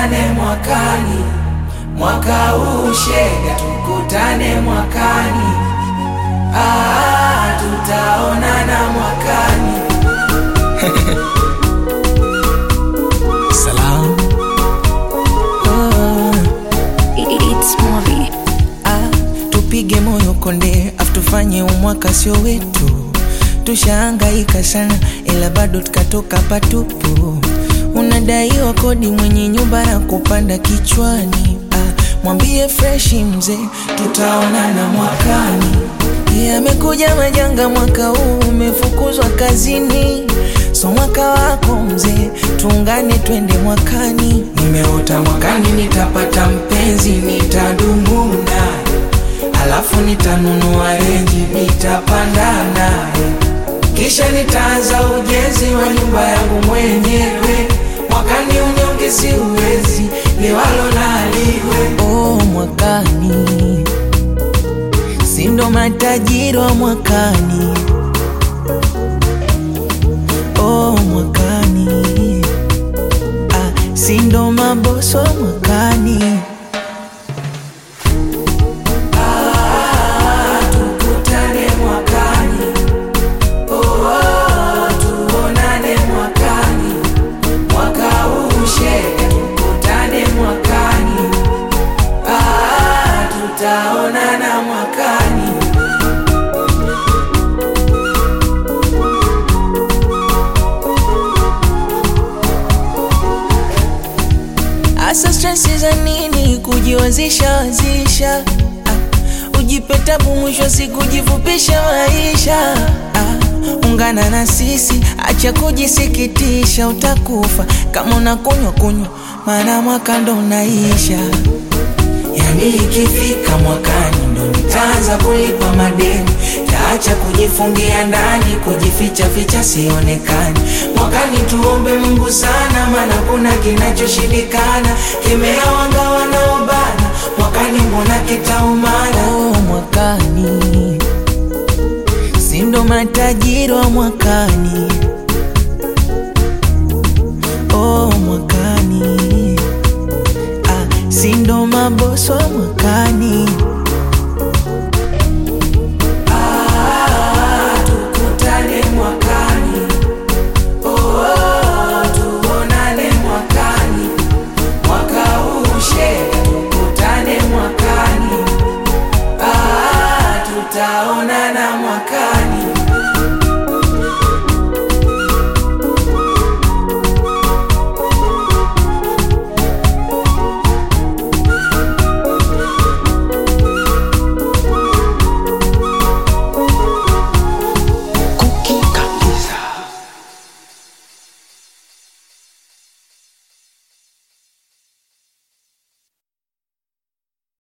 tukutane mwakani. Mwaka huu shega tukutane mwakani. Tutaonana mwakani. Salam. It's Mobi. Tupige moyo konde, tufanye umwaka sio wetu. Tushahangaika sana ila bado tukatoka patupu. Unadaiwa kodi, mwenye nyumba na kupanda kichwani. Mwambie fresh mzee, tutaonana mwakani. Yamekuja majanga mwaka huu, umefukuzwa kazini. So mwaka wako mzee, tuungane twende mwakani. Nimeota mwakani nitapata mpenzi, nitadumu naye. Alafu nitanunua renji, nitapanda naye. Kisha nitaanza ujenzi wa nyumba yangu mwenyewe. Mwakani unyonge siwezi, liwalo na liwe. Mwakani sindo matajiri wa mwakani. Mwakani sindo maboso wa mwakani. Tukutane mwakani. Tuonane mwakani. Mwaka huu shega tukutane mwakani. Tutaonana mwakani. Asa stressi za nini kujiwazisha. Ujipe tabu, mwisho siku jifupisha maisha. Ungana na sisi, acha kujisikitisha. Utakufa kama unakunywa, maana mwaka ndo unaisha. Yani ikifika mwakani ndo nitaanza kulipa madeni. Taacha kujifungia ndani, kujificha sionekani. Mwakani tuombe Mungu sana, maana kuna kinachoshindikana. Kemea wanga wanaobana, mwakani mbona kitaumana. Mwakani sindo matajiri wa mwakani. Mwakani sindo maboso wa mwakani.